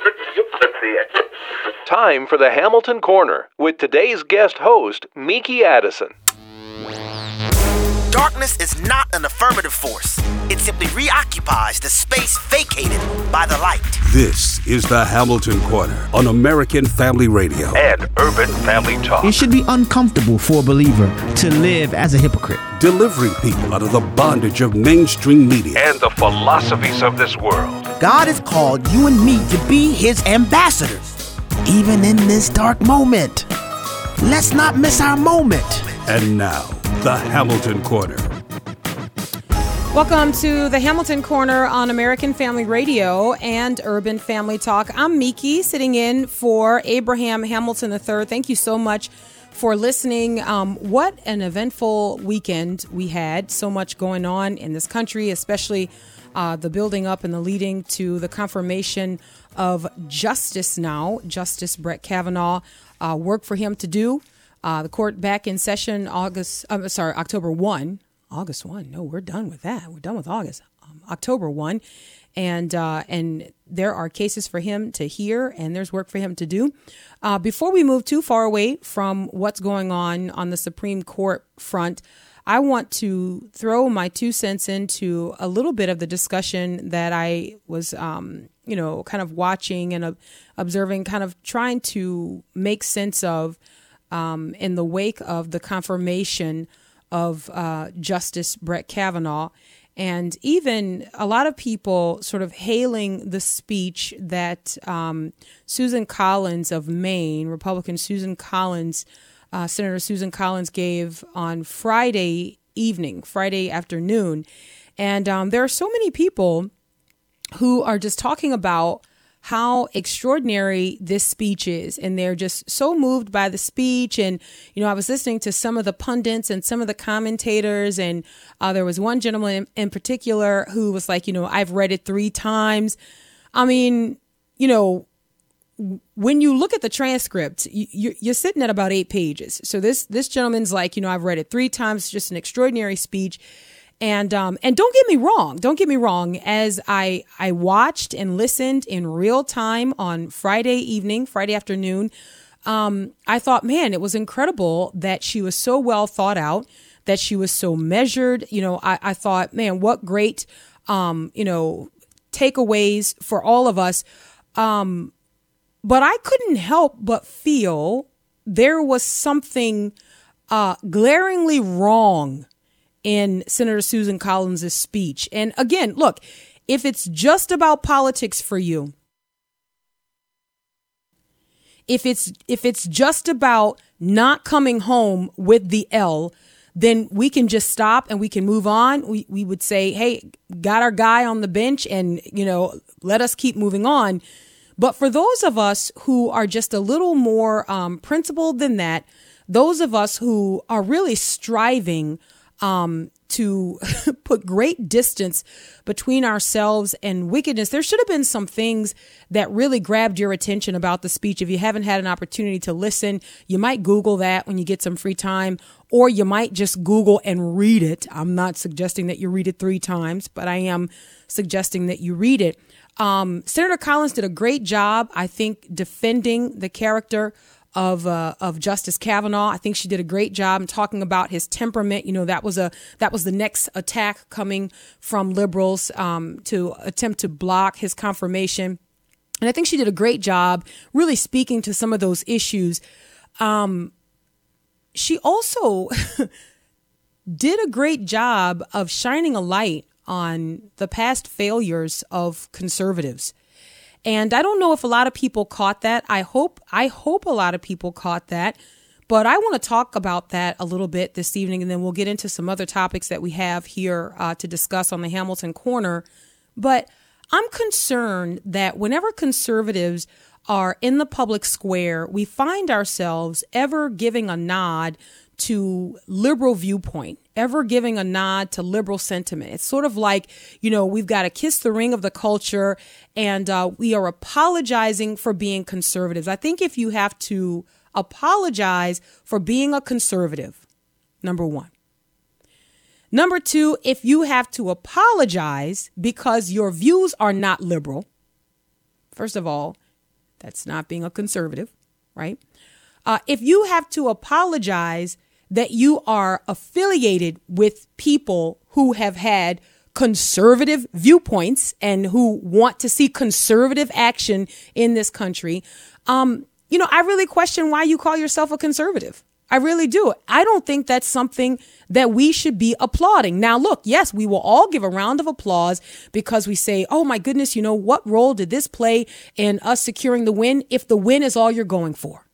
Time for the Hamilton Corner with today's guest host, Miki Addison. Darkness is not an affirmative force. It simply reoccupies the space vacated by the light. This is the Hamilton Corner on American Family Radio and Urban Family Talk. It should be uncomfortable for a believer to live as a hypocrite. Delivering people out of the bondage of mainstream media and the philosophies of this world. God has called you and me to be his ambassadors, even in this dark moment. Let's not miss our moment. And now, the Hamilton Corner. Welcome to the Hamilton Corner on American Family Radio and Urban Family Talk. I'm Miki, sitting in for Abraham Hamilton III. Thank you so much for listening. What an eventful weekend we had. So much going on in this country, especially the building up and the leading to the confirmation of Justice Brett Kavanaugh. Work for him to do. The court back in session October 1. August 1. No, we're done with that. We're done with August. October 1. And there are cases for him to hear, and there's work for him to do. Before we move too far away from what's going on the Supreme Court front, I want to throw my 2 cents into a little bit of the discussion that I was, kind of watching and observing, kind of trying to make sense of in the wake of the confirmation of Justice Brett Kavanaugh, and even a lot of people sort of hailing the speech that Susan Collins of Maine, Republican Susan Collins, Senator Susan Collins gave on Friday afternoon. And there are so many people who are just talking about how extraordinary this speech is. And they're just so moved by the speech. And, I was listening to some of the pundits and some of the commentators. And there was one gentleman in particular who was like, I've read it 3 times. I mean, when you look at the transcript, you're sitting at about 8 pages. So this gentleman's like, I've read it 3 times, just an extraordinary speech. And don't get me wrong, as I watched and listened in real time on Friday afternoon, I thought, man, it was incredible that she was so well thought out, that she was so measured. I thought, man, what great, takeaways for all of us. But I couldn't help but feel there was something glaringly wrong in Senator Susan Collins' speech. And again, look, if it's just about politics for you, if it's just about not coming home with the L, then we can just stop and we can move on. We would say, hey, got our guy on the bench and, let us keep moving on. But for those of us who are just a little more principled than that, those of us who are really striving to put great distance between ourselves and wickedness, there should have been some things that really grabbed your attention about the speech. If you haven't had an opportunity to listen, you might Google that when you get some free time, or you might just Google and read it. I'm not suggesting that you read it 3 times, but I am suggesting that you read it. Senator Collins did a great job, I think, defending the character of Justice Kavanaugh. I think she did a great job in talking about his temperament. That was the next attack coming from liberals to attempt to block his confirmation. And I think she did a great job really speaking to some of those issues. She also did a great job of shining a light on the past failures of conservatives. And I don't know if a lot of people caught that. I hope a lot of people caught that. But I want to talk about that a little bit this evening, and then we'll get into some other topics that we have here to discuss on the Hamilton Corner. But I'm concerned that whenever conservatives are in the public square, we find ourselves ever giving a nod to liberal viewpoint, ever giving a nod to liberal sentiment. It's sort of like, we've got to kiss the ring of the culture, and we are apologizing for being conservatives. I think if you have to apologize for being a conservative, number one. Number two, if you have to apologize because your views are not liberal, first of all, That's not being a conservative, right? If you have to apologize that you are affiliated with people who have had conservative viewpoints and who want to see conservative action in this country, I really question why you call yourself a conservative. I really do. I don't think that's something that we should be applauding. Now, look, yes, we will all give a round of applause because we say, oh, my goodness, what role did this play in us securing the win if the win is all you're going for?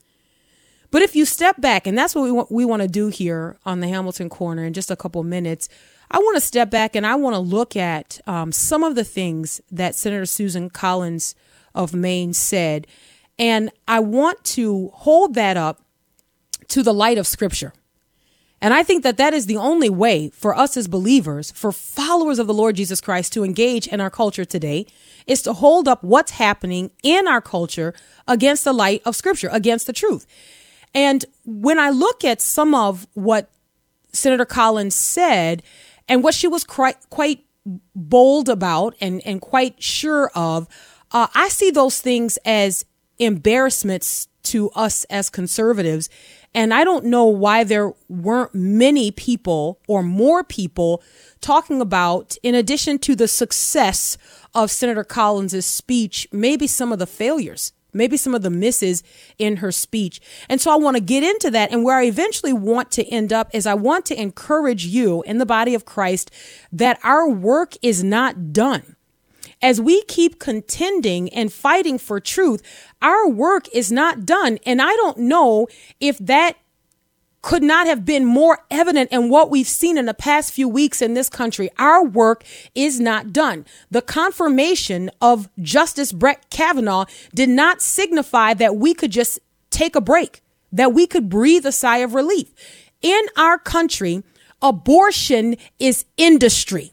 But if you step back, and that's what we want to do here on the Hamilton Corner in just a couple of minutes, I want to step back and I want to look at some of the things that Senator Susan Collins of Maine said. And I want to hold that up to the light of Scripture. And I think that is the only way for us as believers, for followers of the Lord Jesus Christ to engage in our culture today, is to hold up what's happening in our culture against the light of Scripture, against the truth. And when I look at some of what Senator Collins said and what she was quite bold about and quite sure of, I see those things as embarrassments to us as conservatives. And I don't know why there weren't many people or more people talking about, in addition to the success of Senator Collins's speech, maybe some of the failures, maybe some of the misses in her speech. And so I want to get into that. And where I eventually want to end up is I want to encourage you in the body of Christ that our work is not done. As we keep contending and fighting for truth, our work is not done. And I don't know if that could not have been more evident in what we've seen in the past few weeks in this country. Our work is not done. The confirmation of Justice Brett Kavanaugh did not signify that we could just take a break, that we could breathe a sigh of relief. In our country, abortion is industry.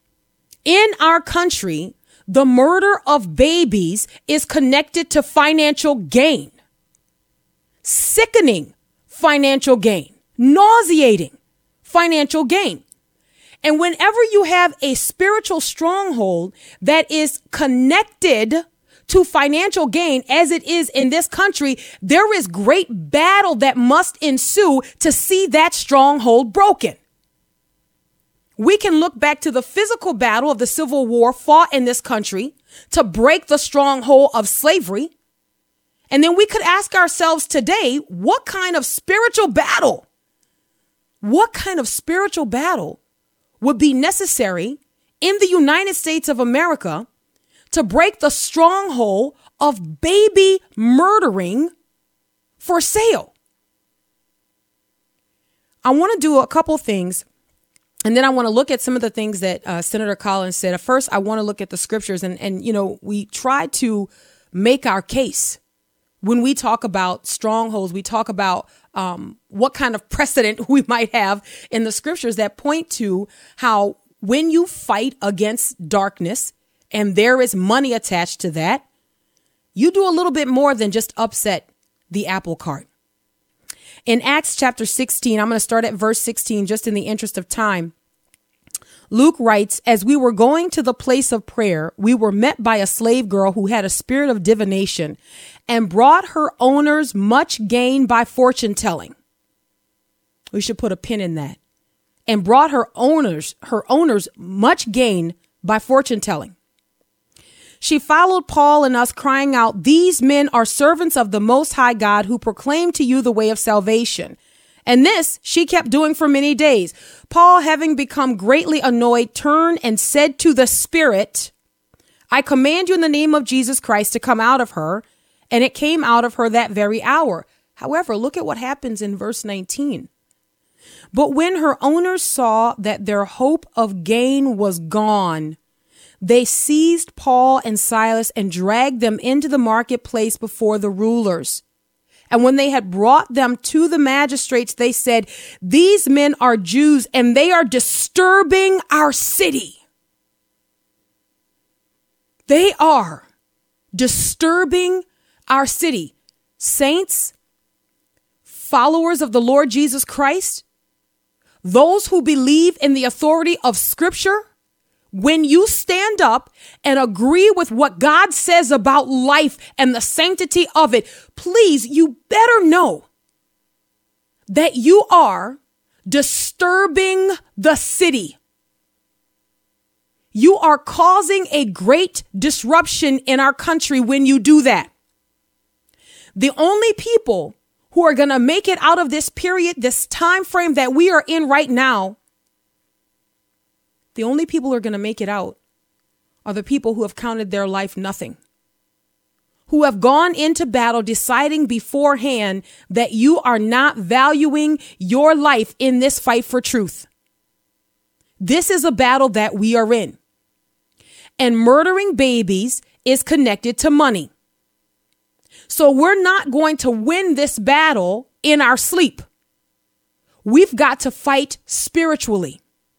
In our country, the murder of babies is connected to financial gain. Sickening financial gain. Nauseating financial gain. And whenever you have a spiritual stronghold that is connected to financial gain, as it is in this country, there is great battle that must ensue to see that stronghold broken. We can look back to the physical battle of the Civil War fought in this country to break the stronghold of slavery. And then we could ask ourselves today, what kind of spiritual battle would be necessary in the United States of America to break the stronghold of baby murdering for sale? I want to do a couple things. And then I want to look at some of the things that Senator Collins said. At first, I want to look at the scriptures. And we try to make our case. When we talk about strongholds, we talk about what kind of precedent we might have in the scriptures that point to how when you fight against darkness and there is money attached to that, you do a little bit more than just upset the apple cart. In Acts chapter 16, I'm going to start at verse 16, just in the interest of time. Luke writes, as we were going to the place of prayer, we were met by a slave girl who had a spirit of divination and brought her owners much gain by fortune telling. We should put a pin in that. And brought her owners much gain by fortune telling. She followed Paul and us, crying out, these men are servants of the Most High God who proclaim to you the way of salvation. And this she kept doing for many days. Paul, having become greatly annoyed, turned and said to the spirit, I command you in the name of Jesus Christ to come out of her. And it came out of her that very hour. However, look at what happens in verse 19. But when her owners saw that their hope of gain was gone, they seized Paul and Silas and dragged them into the marketplace before the rulers. And when they had brought them to the magistrates, they said, these men are Jews and they are disturbing our city. They are disturbing our city. Saints, followers of the Lord Jesus Christ, those who believe in the authority of Scripture, when you stand up and agree with what God says about life and the sanctity of it, please, you better know that you are disturbing the city. You are causing a great disruption in our country when you do that. The only people who are going to make it out of this period, this time frame that we are in right now, the only people who are going to make it out are the people who have counted their life nothing, who have gone into battle deciding beforehand that you are not valuing your life in this fight for truth. This is a battle that we are in. And murdering babies is connected to money. So we're not going to win this battle in our sleep. We've got to fight spiritually.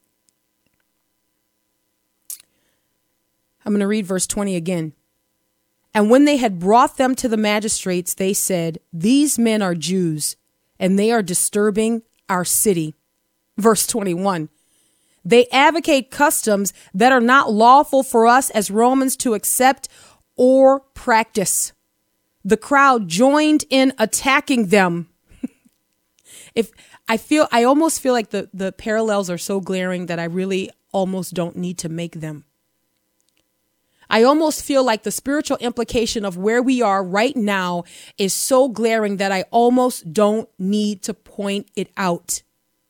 I'm going to read verse 20 again. And when they had brought them to the magistrates, they said, "These men are Jews, and they are disturbing our city." Verse 21. They advocate customs that are not lawful for us as Romans to accept or practice. The crowd joined in attacking them. I almost feel like the parallels are so glaring that I really almost don't need to make them. I almost feel like the spiritual implication of where we are right now is so glaring that I almost don't need to point it out.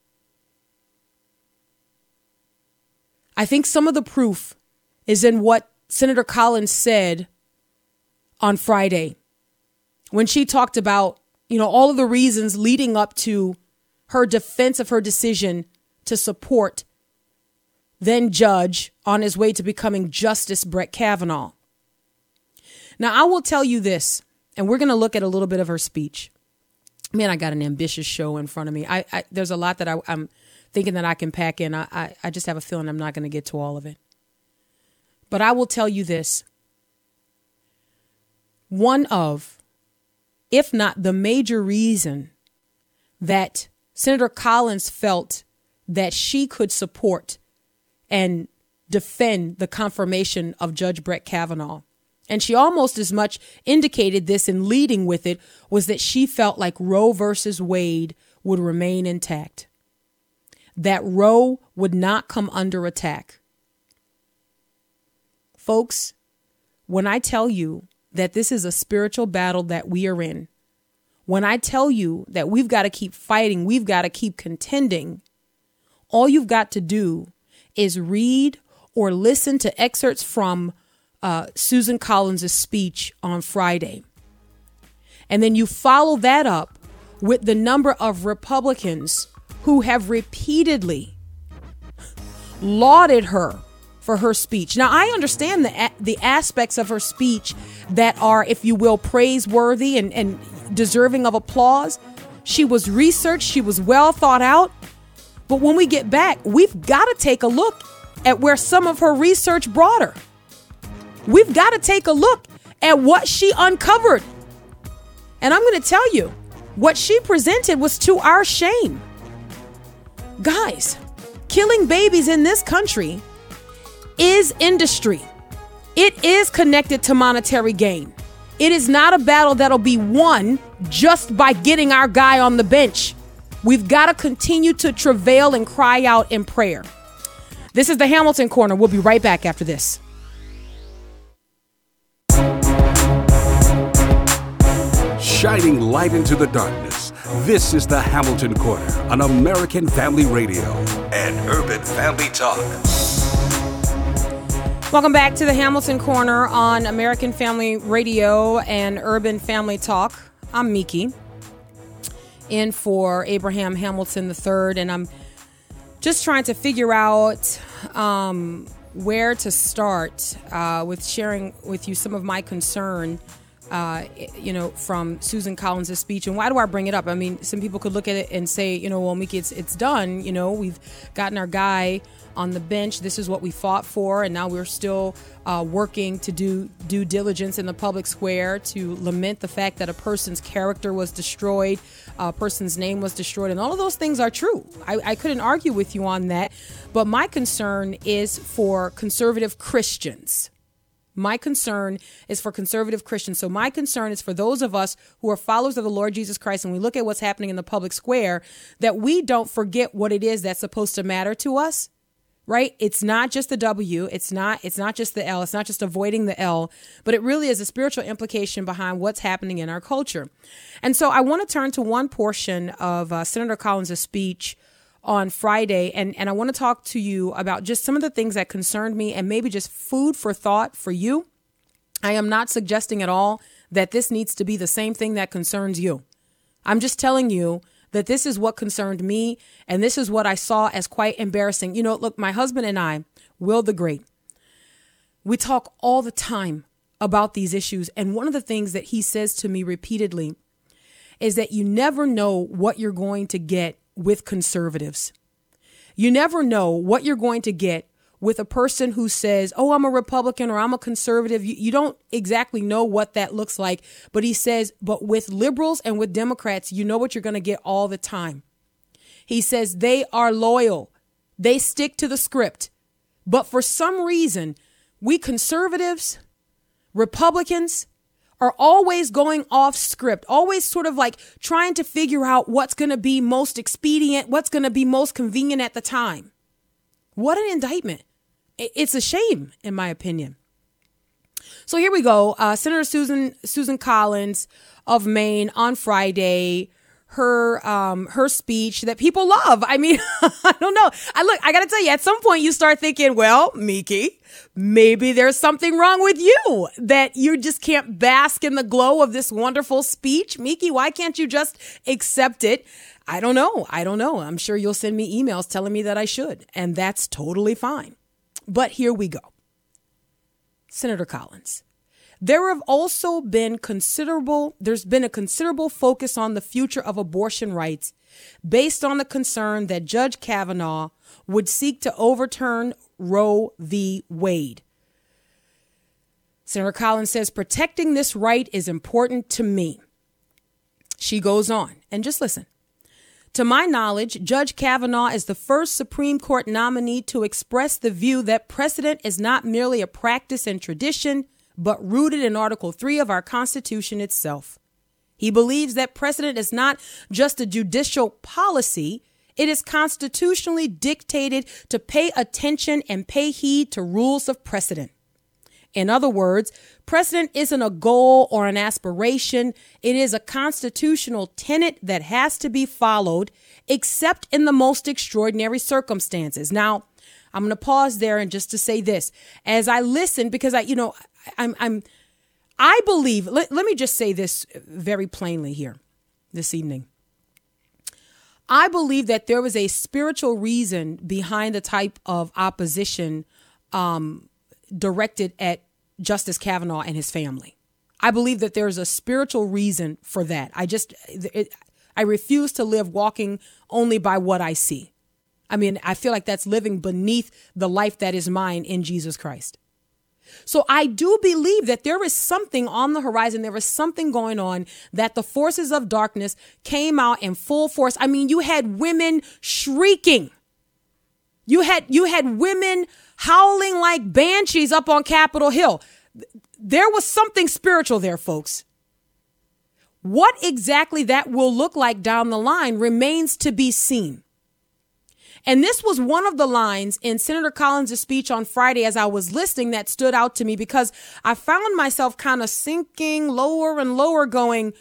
I think some of the proof is in what Senator Collins said on Friday when she talked about, all of the reasons leading up to her defense of her decision to support then judge on his way to becoming Justice Brett Kavanaugh. Now, I will tell you this, and we're going to look at a little bit of her speech. Man, I got an ambitious show in front of me. There's a lot that I'm thinking that I can pack in. I just have a feeling I'm not going to get to all of it. But I will tell you this. One of, if not the major reason that Senator Collins felt that she could support and defend the confirmation of Judge Brett Kavanaugh, and she almost as much indicated this in leading with it, was that she felt like Roe versus Wade would remain intact, that Roe would not come under attack. Folks, when I tell you that this is a spiritual battle that we are in, when I tell you that we've got to keep fighting, we've got to keep contending, all you've got to do is read or listen to excerpts from Susan Collins' speech on Friday. And then you follow that up with the number of Republicans who have repeatedly lauded her for her speech. Now, I understand the aspects of her speech that are, if you will, praiseworthy and deserving of applause. She was researched. She was well thought out. But when we get back, we've got to take a look at where some of her research brought her. We've got to take a look at what she uncovered. And I'm going to tell you, what she presented was to our shame. Guys, killing babies in this country is industry. It is connected to monetary gain. It is not a battle that'll be won just by getting our guy on the bench. We've got to continue to travail and cry out in prayer. This is the Hamilton Corner. We'll be right back after this. Shining light into the darkness. This is the Hamilton Corner on American Family Radio and Urban Family Talk. Welcome back to the Hamilton Corner on American Family Radio and Urban Family Talk. I'm Miki, in for Abraham Hamilton III, and I'm just trying to figure out where to start with sharing with you some of my concern from Susan Collins' speech. And why do I bring it up? I mean, some people could look at it and say, well, Miki, it's done. We've gotten our guy on the bench. This is what we fought for. And now we're still working to do due diligence in the public square to lament the fact that a person's character was destroyed, a person's name was destroyed. And all of those things are true. I couldn't argue with you on that. But my concern is for conservative Christians. My concern is for conservative Christians. So my concern is for those of us who are followers of the Lord Jesus Christ, and we look at what's happening in the public square, that we don't forget what it is that's supposed to matter to us, right? It's not just the W. It's not just the L. It's not just avoiding the L, but it really is a spiritual implication behind what's happening in our culture. And so I want to turn to one portion of Senator Collins' speech on Friday, and I want to talk to you about just some of the things that concerned me and maybe just food for thought for you. I am not suggesting at all that this needs to be the same thing that concerns you. I'm just telling you that this is what concerned me, and this is what I saw as quite embarrassing. Look, my husband and I, Will the Great, we talk all the time about these issues, and one of the things that he says to me repeatedly is that you never know what you're going to get with conservatives. You never know what you're going to get with a person who says, oh, I'm a Republican or I'm a conservative. You don't exactly know what that looks like. But he says, but with liberals and with Democrats, you know what you're going to get all the time. He says they are loyal. They stick to the script. But for some reason, we conservatives, Republicans, are always going off script, always sort of like trying to figure out what's going to be most expedient, what's going to be most convenient at the time. What an indictment. It's a shame, in my opinion. So here we go. Senator Susan Collins of Maine on Friday, her speech that people love. I mean, I don't know. I got to tell you, at some point you start thinking, well, Miki, maybe there's something wrong with you that you just can't bask in the glow of this wonderful speech. Miki, why can't you just accept it? I don't know. I'm sure you'll send me emails telling me that I should, and that's totally fine. But here we go. Senator Collins. There's been a considerable focus on the future of abortion rights based on the concern that Judge Kavanaugh would seek to overturn Roe v. Wade. Senator Collins says, protecting this right is important to me. She goes on, and just listen. To my knowledge, Judge Kavanaugh is the first Supreme Court nominee to express the view that precedent is not merely a practice and tradition, but rooted in Article 3 of our Constitution itself. He believes that precedent is not just a judicial policy. It is constitutionally dictated to pay attention and pay heed to rules of precedent. In other words, precedent isn't a goal or an aspiration. It is a constitutional tenet that has to be followed, except in the most extraordinary circumstances. Now, I'm going to pause there and just to say this. As I listen, because I believe, let me just say this very plainly here this evening. I believe that there was a spiritual reason behind the type of opposition directed at Justice Kavanaugh and his family. I believe that there's a spiritual reason for that. I refuse to live walking only by what I see. I mean, I feel like that's living beneath the life that is mine in Jesus Christ. So I do believe that there is something on the horizon. There is something going on that the forces of darkness came out in full force. I mean, you had women shrieking. You had women howling like banshees up on Capitol Hill. There was something spiritual there, folks. What exactly that will look like down the line remains to be seen. And this was one of the lines in Senator Collins' speech on Friday as I was listening that stood out to me because I found myself kind of sinking lower and lower going,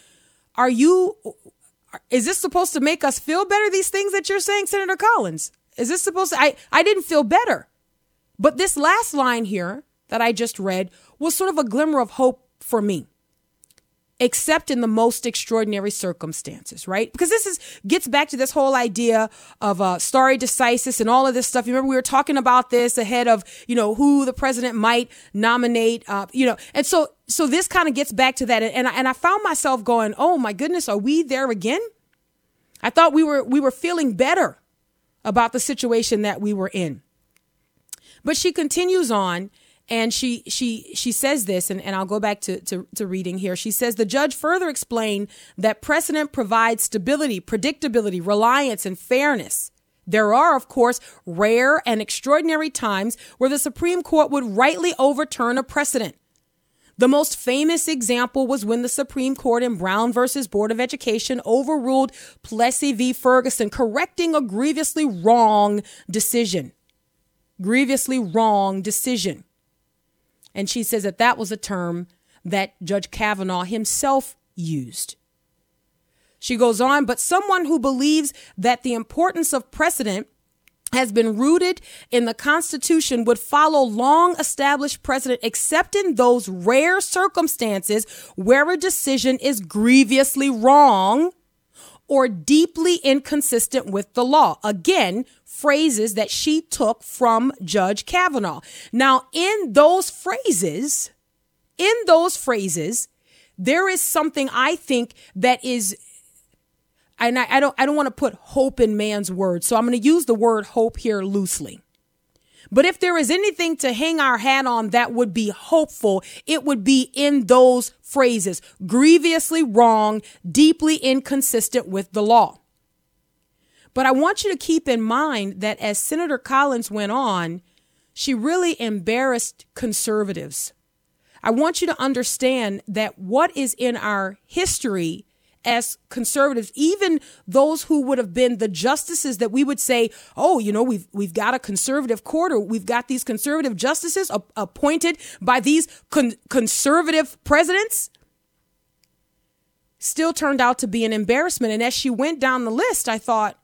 is this supposed to make us feel better, these things that you're saying, Senator Collins? Is this supposed to, I didn't feel better. But this last line here that I just read was sort of a glimmer of hope for me. except in the most extraordinary circumstances, right? Because gets back to this whole idea of stare decisis and all of this stuff. You remember we were talking about this ahead of, who the president might nominate, and so this kind of gets back to that. And I found myself going, oh my goodness, are we there again? I thought we were feeling better about the situation that we were in. But she continues on. And she says this, and I'll go back to reading here. She says, the judge further explained that precedent provides stability, predictability, reliance, and fairness. There are, of course, rare and extraordinary times where the Supreme Court would rightly overturn a precedent. The most famous example was when the Supreme Court in Brown versus Board of Education overruled Plessy v. Ferguson, correcting a grievously wrong decision. Grievously wrong decision. And she says that was a term that Judge Kavanaugh himself used. She goes on, but someone who believes that the importance of precedent has been rooted in the Constitution would follow long established precedent, except in those rare circumstances where a decision is grievously wrong or deeply inconsistent with the law. Again, phrases that she took from Judge Kavanaugh. Now, in those phrases, there is something I think that is, and I don't want to put hope in man's words, so I'm going to use the word hope here loosely. But if there is anything to hang our hat on that would be hopeful, it would be in those phrases: grievously wrong, deeply inconsistent with the law. But I want you to keep in mind that as Senator Collins went on, she really embarrassed conservatives. I want you to understand that what is in our history as conservatives, even those who would have been the justices that we would say, oh, we've got a conservative court, or we've got these conservative justices appointed by these conservative presidents, still turned out to be an embarrassment. And as she went down the list, I thought,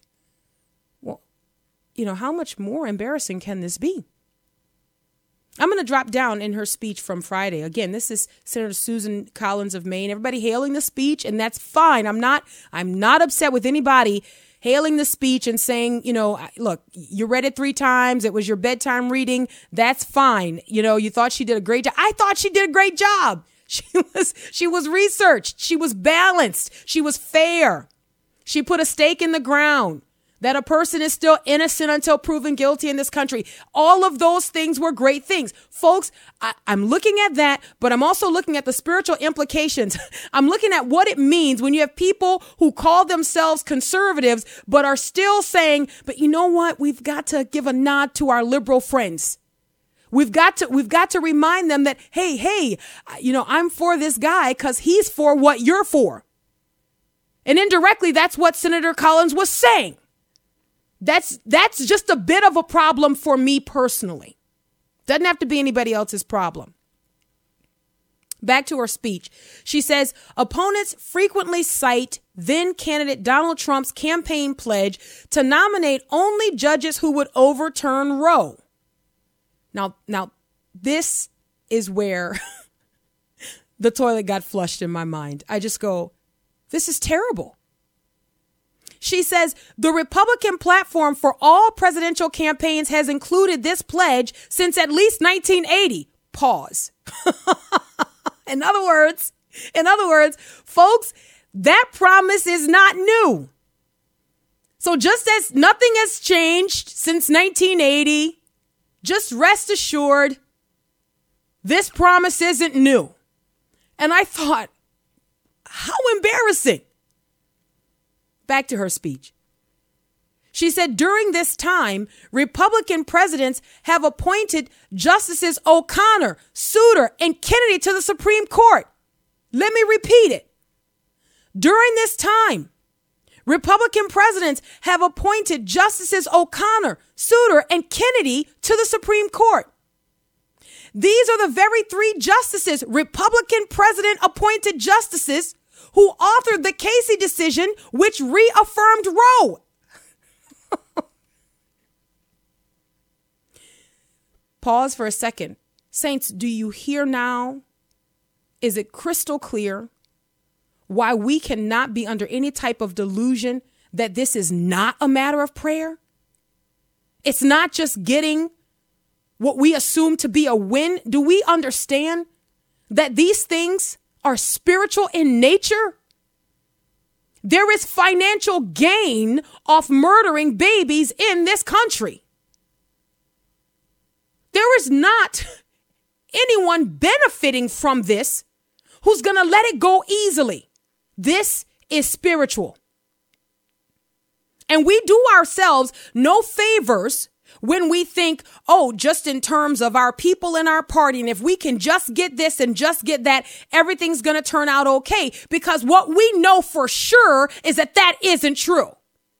well, how much more embarrassing can this be? I'm going to drop down in her speech from Friday. Again, this is Senator Susan Collins of Maine. Everybody hailing the speech, and that's fine. I'm not upset with anybody hailing the speech and saying, look, you read it 3 times. It was your bedtime reading. That's fine. You thought she did a great job. I thought she did a great job. She was researched. She was balanced. She was fair. She put a stake in the ground that a person is still innocent until proven guilty in this country. All of those things were great things. Folks, I'm looking at that, but I'm also looking at the spiritual implications. I'm looking at what it means when you have people who call themselves conservatives, but are still saying, but you know what? We've got to give a nod to our liberal friends. We've got to remind them that, hey, I'm for this guy because he's for what you're for. And indirectly, that's what Senator Collins was saying. That's just a bit of a problem for me personally. Doesn't have to be anybody else's problem. Back to her speech. She says, opponents frequently cite then candidate Donald Trump's campaign pledge to nominate only judges who would overturn Roe. Now, this is where the toilet got flushed in my mind. I just go, this is terrible. She says the Republican platform for all presidential campaigns has included this pledge since at least 1980. Pause. In other words, folks, that promise is not new. So just as nothing has changed since 1980, just rest assured, this promise isn't new. And I thought, how embarrassing. Back to her speech. She said, during this time, Republican presidents have appointed Justices O'Connor, Souter, and Kennedy to the Supreme Court. Let me repeat it. During this time, Republican presidents have appointed Justices O'Connor, Souter, and Kennedy to the Supreme Court. These are the very 3 justices, Republican president appointed justices, who authored the Casey decision, which reaffirmed Roe. Pause for a second. Saints, do you hear now? Is it crystal clear? why we cannot be under any type of delusion that this is not a matter of prayer? It's not just getting what we assume to be a win. Do we understand that these things are spiritual in nature? There is financial gain off murdering babies in this country. There is not anyone benefiting from this who's going to let it go easily. This is spiritual. And we do ourselves no favors when we think, oh, just in terms of our people in our party, and if we can just get this and just get that, everything's going to turn out okay. Because what we know for sure is that that isn't true.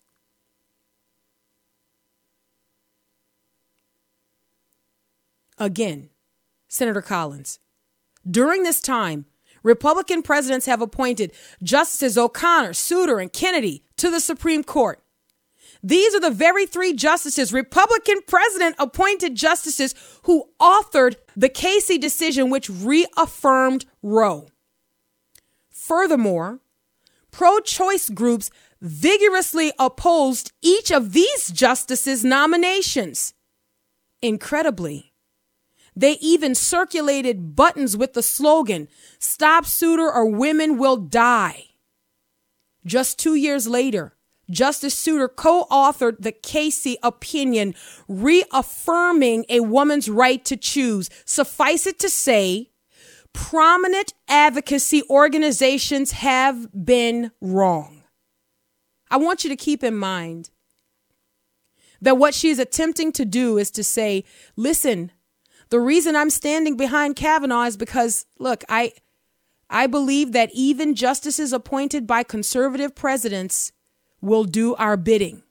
Again, Senator Collins, during this time, Republican presidents have appointed Justices O'Connor, Souter, and Kennedy to the Supreme Court. These are the very three justices, Republican president appointed justices, who authored the Casey decision, which reaffirmed Roe. Furthermore, pro-choice groups vigorously opposed each of these justices' nominations. Incredibly, they even circulated buttons with the slogan, "Stop Souter or women will die." Just 2 years later, Justice Souter co-authored the Casey opinion, reaffirming a woman's right to choose. Suffice it to say, prominent advocacy organizations have been wrong. I want you to keep in mind that what she's attempting to do is to say, listen, the reason I'm standing behind Kavanaugh is because, look, I believe that even justices appointed by conservative presidents will do our bidding.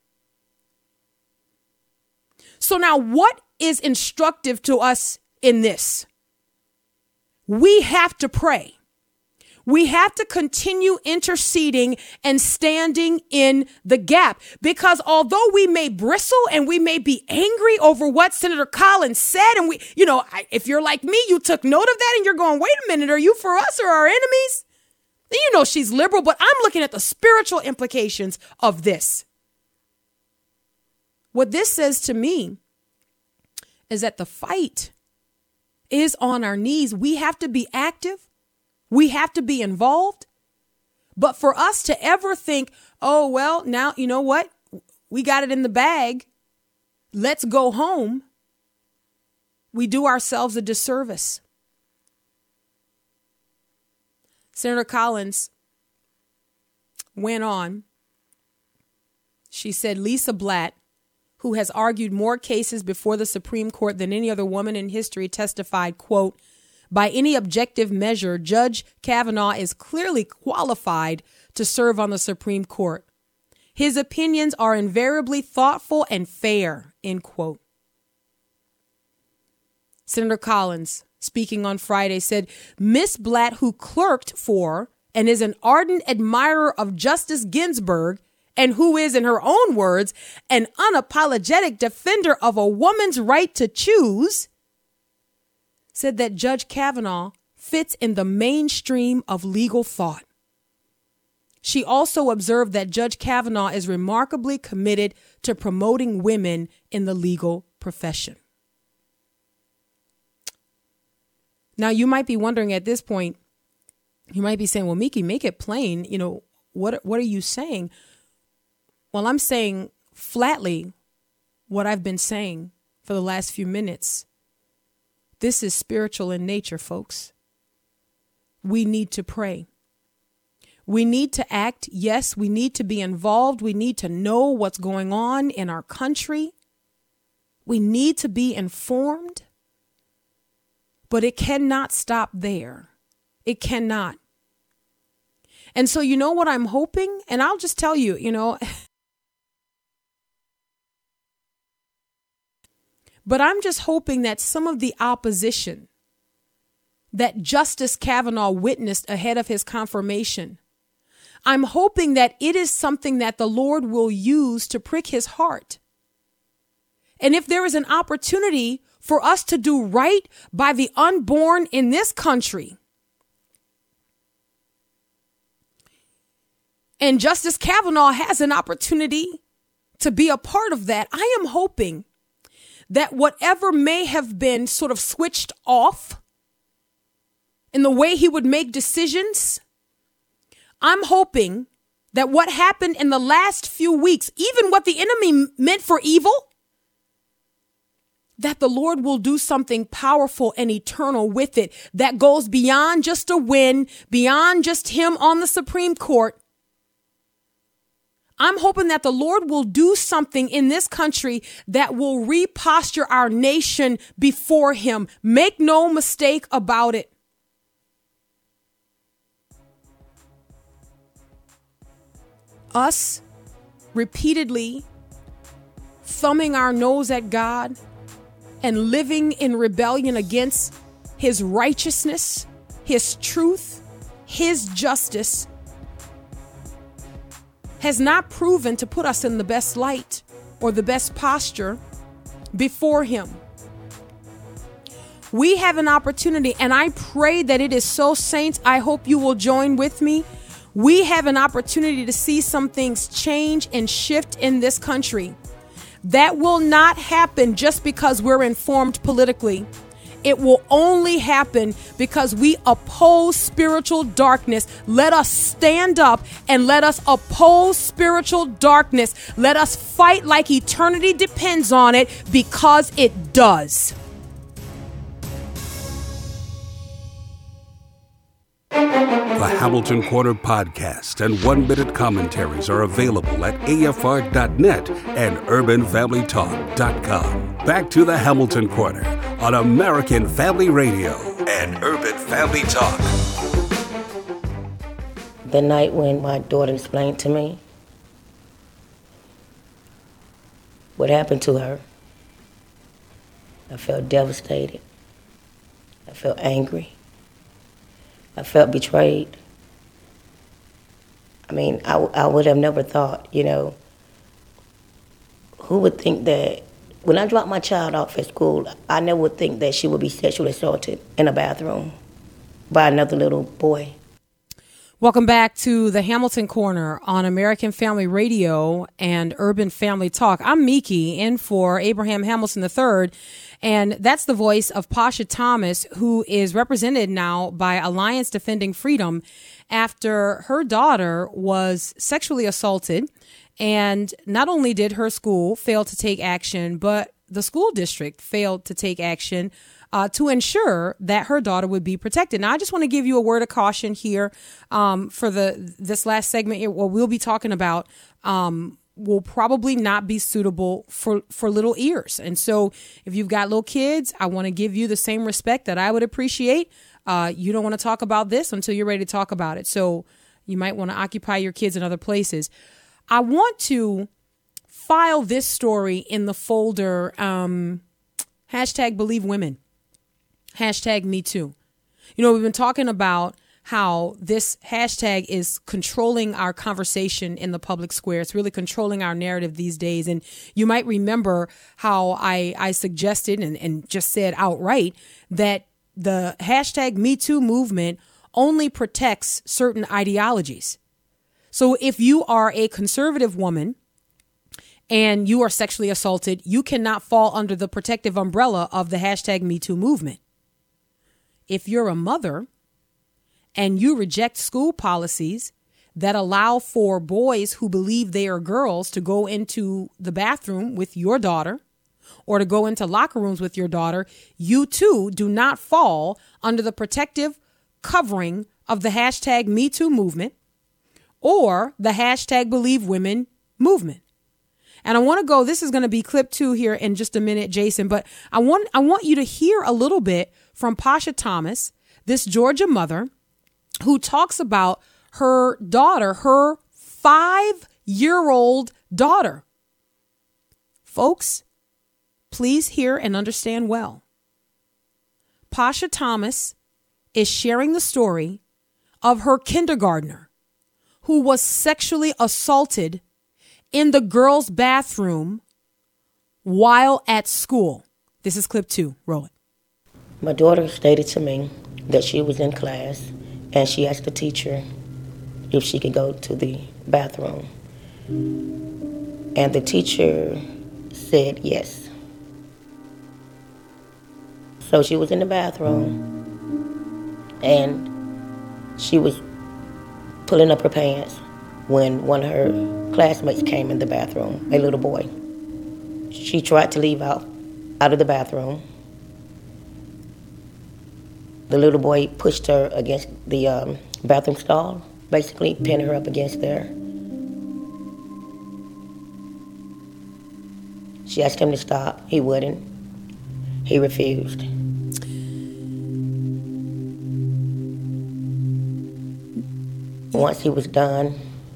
So now what is instructive to us in this? We have to pray. We have to continue interceding and standing in the gap, because although we may bristle and we may be angry over what Senator Collins said, and if you're like me, you took note of that and you're going, wait a minute, are you for us or our enemies? You know she's liberal, but I'm looking at the spiritual implications of this. What this says to me is that the fight is on our knees. We have to be active. We have to be involved. But for us to ever think, oh, well, now, you know what? We got it in the bag. Let's go home. We do ourselves a disservice. Senator Collins went on. She said Lisa Blatt, who has argued more cases before the Supreme Court than any other woman in history, testified, quote, by any objective measure, Judge Kavanaugh is clearly qualified to serve on the Supreme Court. His opinions are invariably thoughtful and fair, end quote. Senator Collins, speaking on Friday, said Miss Blatt, who clerked for and is an ardent admirer of Justice Ginsburg, and who is, in her own words, an unapologetic defender of a woman's right to choose, said that Judge Kavanaugh fits in the mainstream of legal thought. She also observed that Judge Kavanaugh is remarkably committed to promoting women in the legal profession. Now, you might be wondering at this point, you might be saying, well, Miki, make it plain. What are you saying? Well, I'm saying flatly what I've been saying for the last few minutes. This is spiritual in nature, folks. We need to pray. We need to act. Yes, we need to be involved. We need to know what's going on in our country. We need to be informed. But it cannot stop there. It cannot. And so, you know what I'm hoping? And I'll just tell you, but I'm just hoping that some of the opposition that Justice Kavanaugh witnessed ahead of his confirmation, I'm hoping that it is something that the Lord will use to prick his heart. And if there is an opportunity for us to do right by the unborn in this country, And Justice Kavanaugh has an opportunity to be a part of that. I am hoping that whatever may have been sort of switched off in the way he would make decisions, I'm hoping that what happened in the last few weeks, even what the enemy meant for evil, that the Lord will do something powerful and eternal with it that goes beyond just a win, beyond just him on the Supreme Court. I'm hoping that the Lord will do something in this country that will reposture our nation before him. Make no mistake about it. Us repeatedly thumbing our nose at God and living in rebellion against his righteousness, his truth, his justice has not proven to put us in the best light or the best posture before him. We have an opportunity, and I pray that it is so, saints. I hope you will join with me. We have an opportunity to see some things change and shift in this country. That will not happen just because we're informed politically. It will only happen because we oppose spiritual darkness. Let us stand up and let us oppose spiritual darkness. Let us fight like eternity depends on it, because it does. The Hamilton Corner podcast and 1-minute commentaries are available at afr.net and urbanfamilytalk.com. Back to the Hamilton Corner on American Family Radio and Urban Family Talk. The night when my daughter explained to me what happened to her, I felt devastated. I felt angry. I felt betrayed. I mean, I would have never thought, who would think that when I dropped my child off at school, I never would think that she would be sexually assaulted in a bathroom by another little boy. Welcome back to the Hamilton Corner on American Family Radio and Urban Family Talk. I'm Miki, in for Abraham Hamilton III, and that's the voice of Pasha Thomas, who is represented now by Alliance Defending Freedom after her daughter was sexually assaulted. And not only did her school fail to take action, but the school district failed to take action to ensure that her daughter would be protected. Now, I just want to give you a word of caution here for this last segment. What we'll be talking about will probably not be suitable for little ears. And so if you've got little kids, I want to give you the same respect that I would appreciate. You don't want to talk about this until you're ready to talk about it. So you might want to occupy your kids in other places. I want to file this story in the folder, #BelieveWomen, #MeToo. We've been talking about how this hashtag is controlling our conversation in the public square. It's really controlling our narrative these days. And you might remember how I suggested and just said outright that the #MeToo movement only protects certain ideologies. So if you are a conservative woman and you are sexually assaulted, you cannot fall under the protective umbrella of the #MeToo movement. If you're a mother and you reject school policies that allow for boys who believe they are girls to go into the bathroom with your daughter or to go into locker rooms with your daughter, you too do not fall under the protective covering of the #MeToo movement or the #BelieveWomen movement. And I want to go, this is going to be clip 2 here in just a minute, Jason, but I want you to hear a little bit from Pasha Thomas, this Georgia mother, who talks about her daughter, her 5-year-old daughter. Folks, please hear and understand well. Pasha Thomas is sharing the story of her kindergartner who was sexually assaulted in the girls' bathroom while at school. This is clip 2. Roll it. My daughter stated to me that she was in class and she asked the teacher if she could go to the bathroom. And the teacher said yes. So she was in the bathroom, and she was pulling up her pants when one of her classmates came in the bathroom, a little boy. She tried to leave out of the bathroom. The little boy pushed her against the bathroom stall, basically pinned her up against there. She asked him to stop. He wouldn't. He refused. Once he was done,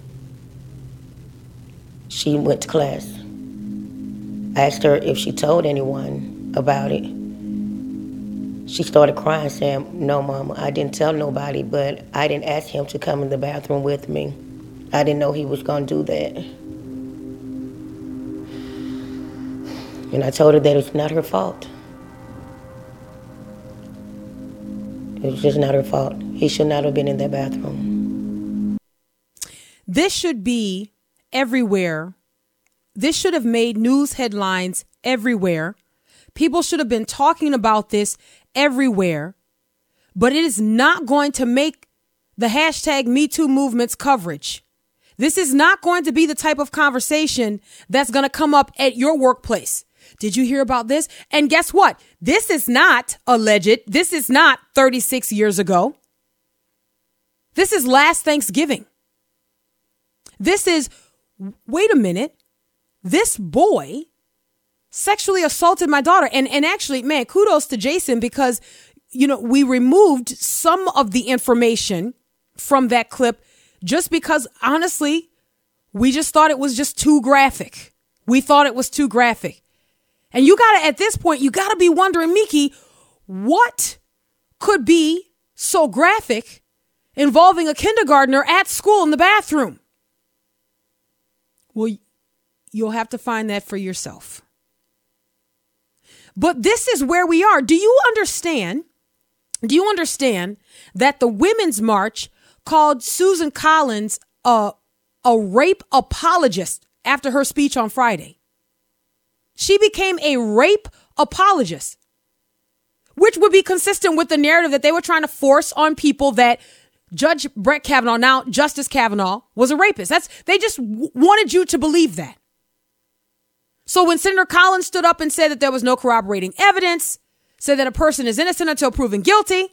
she went to class. I asked her if she told anyone about it. She started crying, saying, "No, Mama, I didn't tell nobody, but I didn't ask him to come in the bathroom with me. I didn't know he was going to do that." And I told her that it's not her fault. It was just not her fault. He should not have been in that bathroom. This should be everywhere. This should have made news headlines everywhere. People should have been talking about this everywhere. But it is not going to make the hashtag #MeToo movement's coverage. This is not going to be the type of conversation that's going to come up at your workplace. Did you hear about this? And guess what? This is not alleged. This is not 36 years ago. This is last Thanksgiving. This is, wait a minute, this boy sexually assaulted my daughter. And actually, man, kudos to Jason because, you know, we removed some of the information from that clip just because, honestly, we just thought it was just too graphic. We thought it was too graphic. And you got to, at this point, you got to be wondering, Miki, what could be so graphic involving a kindergartner at school in the bathroom? Well, you'll have to find that for yourself. But this is where we are. Do you understand? Do you understand that the Women's March called Susan Collins a rape apologist after her speech on Friday? She became a rape apologist, which would be consistent with the narrative that they were trying to force on people that Judge Brett Kavanaugh, now Justice Kavanaugh, was a rapist. They just wanted you to believe that. So when Senator Collins stood up and said that there was no corroborating evidence, said that a person is innocent until proven guilty,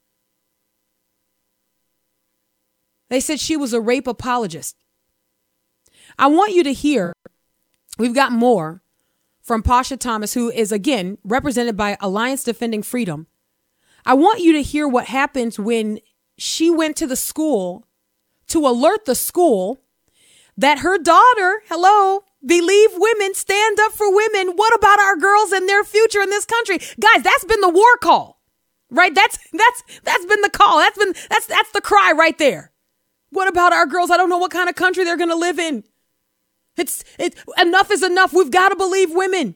they said she was a rape apologist. I want you to hear, we've got more from Pasha Thomas, who is, again, represented by Alliance Defending Freedom. I want you to hear what happens when she went to the school to alert the school that her daughter, believe women, stand up for women. What about our girls and their future in this country? Guys, that's been the war call, right? That's been the call. That's the cry right there. What about our girls? I don't know what kind of country they're going to live in. It's enough is enough. We've got to believe women.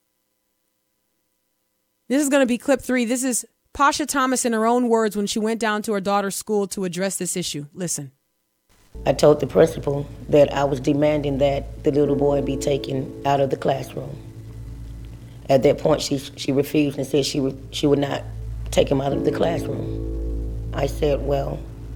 This is going to be clip 3. This is Pasha Thomas in her own words when she went down to her daughter's school to address this issue. Listen. I told the principal that I was demanding that the little boy be taken out of the classroom. At that point, she refused and said she would not take him out of the classroom. I said, well,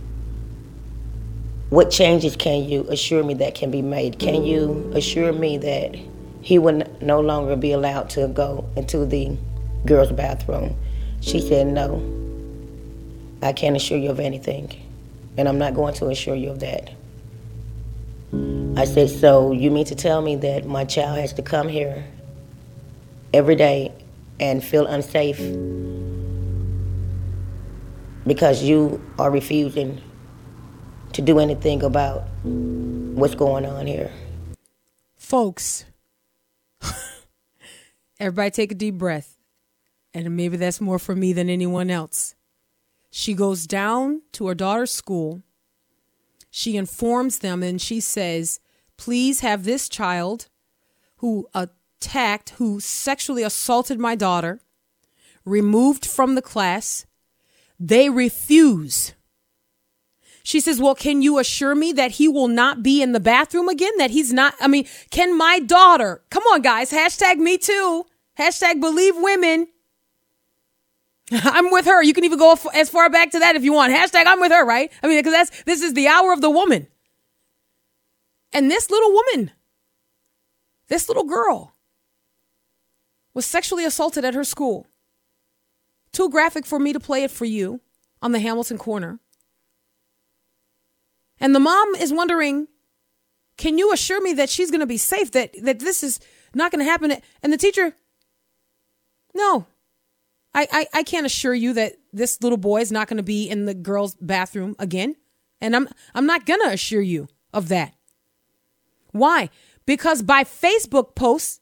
what changes can you assure me that can be made? Can you assure me that he would no longer be allowed to go into the girls' bathroom? She said, no, I can't assure you of anything, and I'm not going to assure you of that. I said, so you mean to tell me that my child has to come here every day and feel unsafe because you are refusing to do anything about what's going on here? Folks, everybody take a deep breath. And maybe that's more for me than anyone else. She goes down to her daughter's school. She informs them and she says, please have this child who sexually assaulted my daughter removed from the class. They refuse. She says, well, can you assure me that he will not be in the bathroom again? That he's not, can my daughter, come on guys, hashtag me too, hashtag believe women. I'm with her. You can even go as far back to that if you want. Hashtag I'm with her, right? Because this is the hour of the woman. And this little woman, this little girl was sexually assaulted at her school. Too graphic for me to play it for you on the Hamilton Corner. And the mom is wondering, can you assure me that she's going to be safe, that this is not going to happen? And the teacher, no, I can't assure you that this little boy is not going to be in the girl's bathroom again. And I'm not going to assure you of that. Why? Because by Facebook posts,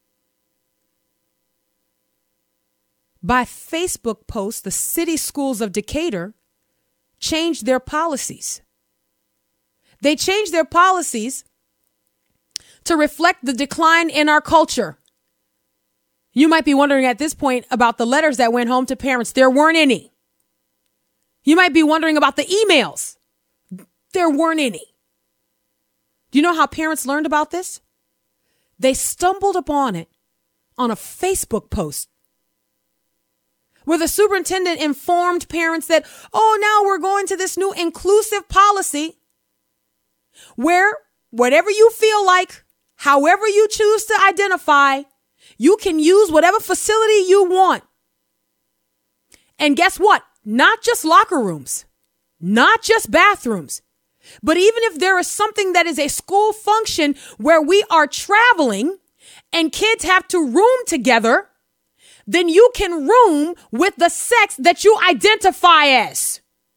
the city schools of Decatur changed their policies. They changed their policies to reflect the decline in our culture. You might be wondering at this point about the letters that went home to parents. There weren't any. You might be wondering about the emails. There weren't any. Do you know how parents learned about this? They stumbled upon it on a Facebook post where the superintendent informed parents that, now we're going to this new inclusive policy where whatever you feel like, however you choose to identify, you can use whatever facility you want. And guess what? Not just locker rooms, not just bathrooms, but even if there is something that is a school function where we are traveling and kids have to room together, then you can room with the sex that you identify as.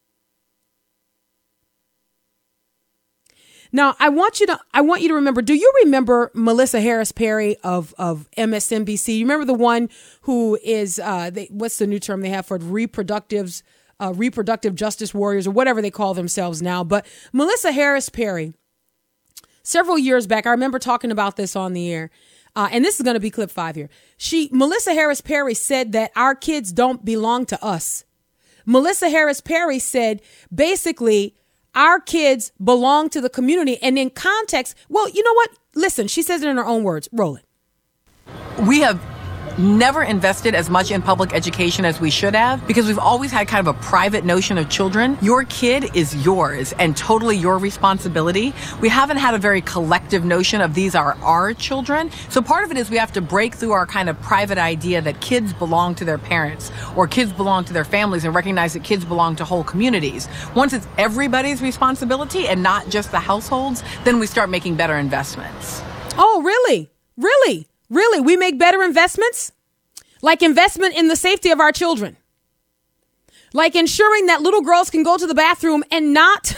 Now, I want you to remember, do you remember Melissa Harris Perry of MSNBC? You remember the one who is, what's the new term they have for it? Reproductive justice warriors or whatever they call themselves now. But Melissa Harris Perry, several years back, I remember talking about this on the air. And this is going to be clip 5 here. Melissa Harris Perry said that our kids don't belong to us. Melissa Harris Perry said, basically, our kids belong to the community. And in context, well, you know what? Listen, she says it in her own words. Roll it. We have never invested as much in public education as we should have because we've always had kind of a private notion of children. Your kid is yours and totally your responsibility. We haven't had a very collective notion of these are our children. So part of it is we have to break through our kind of private idea that kids belong to their parents or kids belong to their families and recognize that kids belong to whole communities. Once it's everybody's responsibility and not just the households, then we start making better investments. Oh, really? Really? Really? We make better investments? Like investment in the safety of our children. Like ensuring that little girls can go to the bathroom and not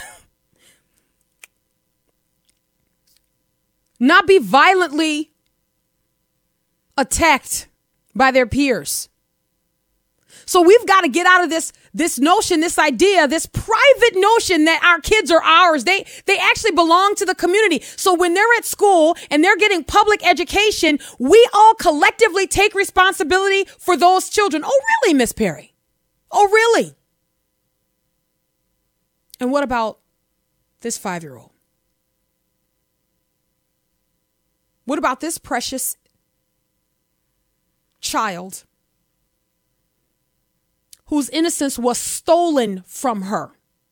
be violently attacked by their peers. So we've got to get out of this notion, this idea, this private notion that our kids are ours. They actually belong to the community. So when they're at school and they're getting public education, we all collectively take responsibility for those children. Oh, really, Miss Perry? Oh, really? And what about this 5-year-old? What about this precious child whose innocence was stolen from her?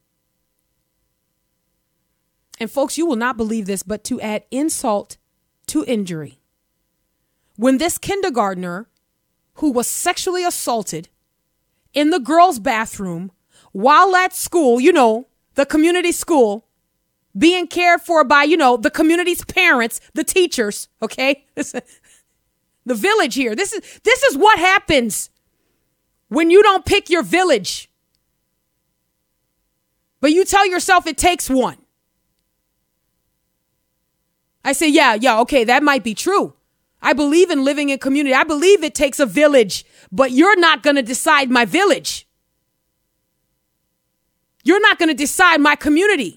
And folks, you will not believe this, but to add insult to injury, when this kindergartner who was sexually assaulted in the girls' bathroom while at school, the community school, being cared for by, the community's parents, the teachers, okay? The village here. This is what happens when you don't pick your village, but you tell yourself it takes one. I say, yeah, okay, that might be true. I believe in living in community. I believe it takes a village, but you're not going to decide my village. You're not going to decide my community.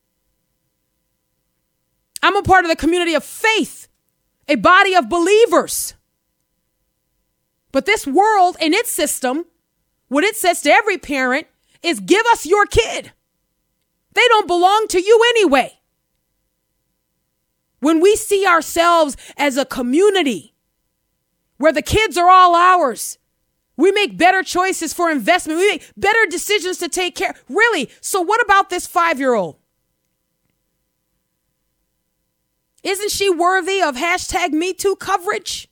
I'm a part of the community of faith, a body of believers. But this world and its system, what it says to every parent is give us your kid. They don't belong to you anyway. When we see ourselves as a community where the kids are all ours, we make better choices for investment. We make better decisions to take care. Really? So what about this 5-year-old? Isn't she worthy of #MeToo coverage?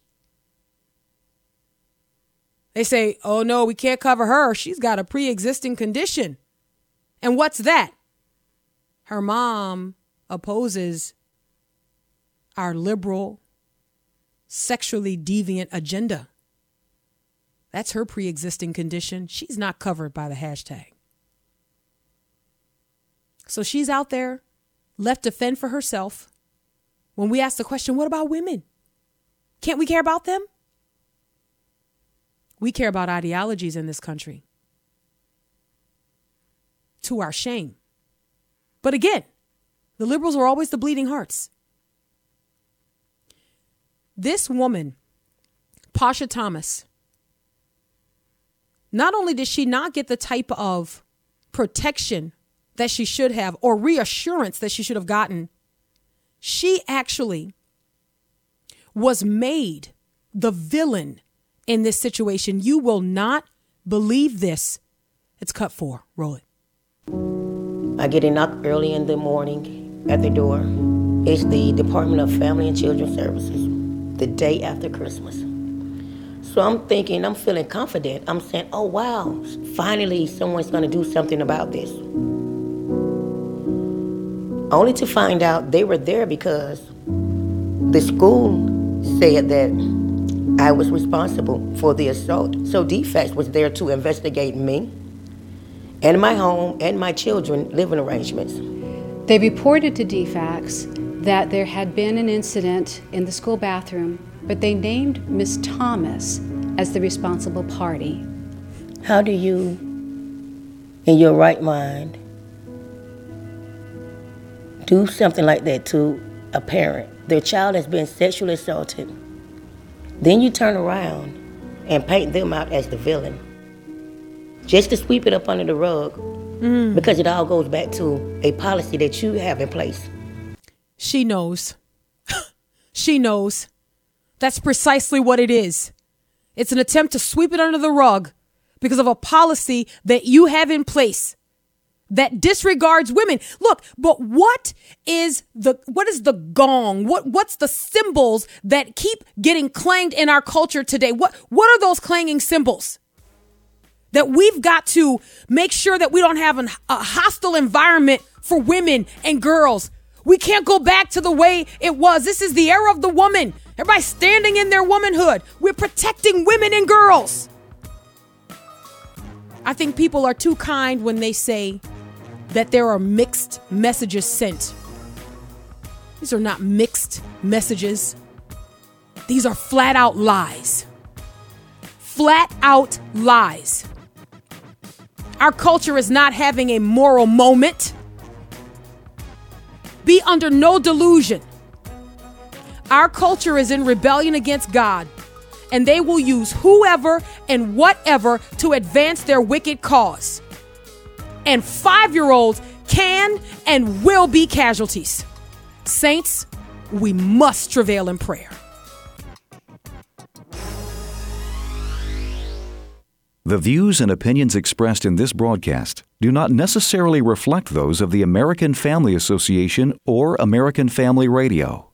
They say, oh no, we can't cover her. She's got a pre-existing condition. And what's that? Her mom opposes our liberal, sexually deviant agenda. That's her pre-existing condition. She's not covered by the hashtag. So she's out there, left to fend for herself. When we ask the question, what about women? Can't we care about them? We care about ideologies in this country. To our shame. But again, the liberals are always the bleeding hearts. This woman, Pasha Thomas, not only did she not get the type of protection that she should have or reassurance that she should have gotten, she actually was made the villain in this situation. You will not believe this. It's cut 4. Roll it. I get a knock early in the morning at the door. It's the Department of Family and Children Services, the day after Christmas. So I'm thinking, I'm feeling confident. I'm saying, oh, wow, finally someone's going to do something about this. Only to find out they were there because the school said that I was responsible for the assault. So DFACS was there to investigate me and my home and my children living arrangements. They reported to DFACS that there had been an incident in the school bathroom, but they named Ms. Thomas as the responsible party. How do you, in your right mind, do something like that to a parent? Their child has been sexually assaulted. Then you turn around and paint them out as the villain. Just to sweep it up under the rug, because it all goes back to a policy that you have in place. She knows. She knows. That's precisely what it is. It's an attempt to sweep it under the rug because of a policy that you have in place that disregards women. Look, but what is the gong? What's the symbols that keep getting clanged in our culture today? What are those clanging symbols? That we've got to make sure that we don't have a hostile environment for women and girls. We can't go back to the way it was. This is the era of the woman. Everybody's standing in their womanhood. We're protecting women and girls. I think people are too kind when they say that there are mixed messages sent. These are not mixed messages. These are flat out lies. Flat out lies. Our culture is not having a moral moment. Be under no delusion. Our culture is in rebellion against God, and they will use whoever and whatever to advance their wicked cause. And 5-year-olds can and will be casualties. Saints, we must travail in prayer. The views and opinions expressed in this broadcast do not necessarily reflect those of the American Family Association or American Family Radio.